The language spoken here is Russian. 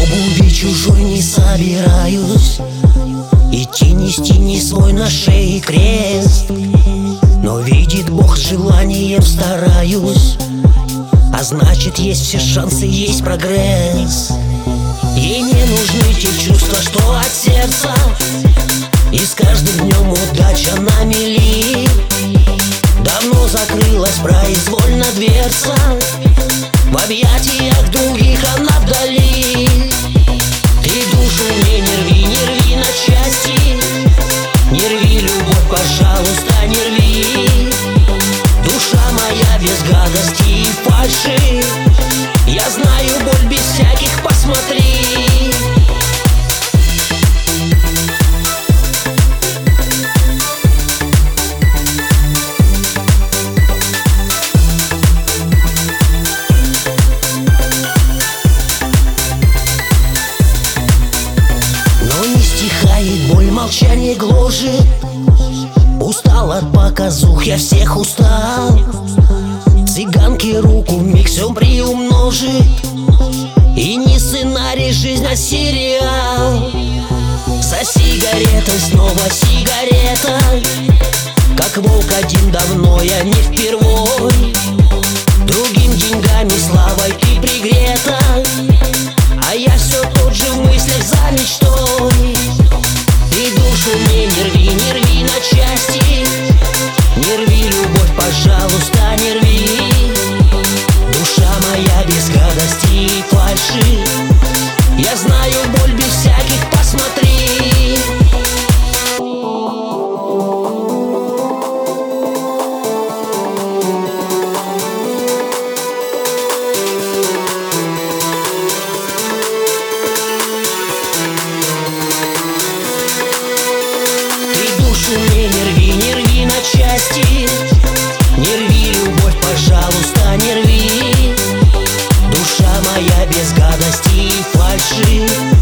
обуви чужой не собираюсь, идти нести не свой на шее крест. Но видит Бог, с желанием стараюсь, а значит есть все шансы, есть прогресс. Ей не нужны те чувства, что от сердца, и с каждым днем удача на мели. Давно закрылась произвольно дверца, в объятиях других она вдали. Ты душу мне не рви, не рви на части, не рви любовь, пожалуйста, не рви. Душа моя без гадости и фальши, я знаю боль без всяких, посмотри. Боль молчание гложет, устал от показух, я всех устал. Цыганки руку вмиг все приумножит, и не сценарий, жизнь, а сериал. За сигаретой снова сигарета, как волк один давно, я не впервой. Другим деньгами, славой ты пригрета, а я все тот же в мыслях за мечтой. Ты душу мне не рви, не рви на части, не рви любовь, пожалуйста, не рви. Душа моя без гадости и фальши, я знаю боль без всяких, посмотри. Мне не рви, не рви на части, не рви любовь, пожалуйста, не рви. Душа моя без гадости и фальши,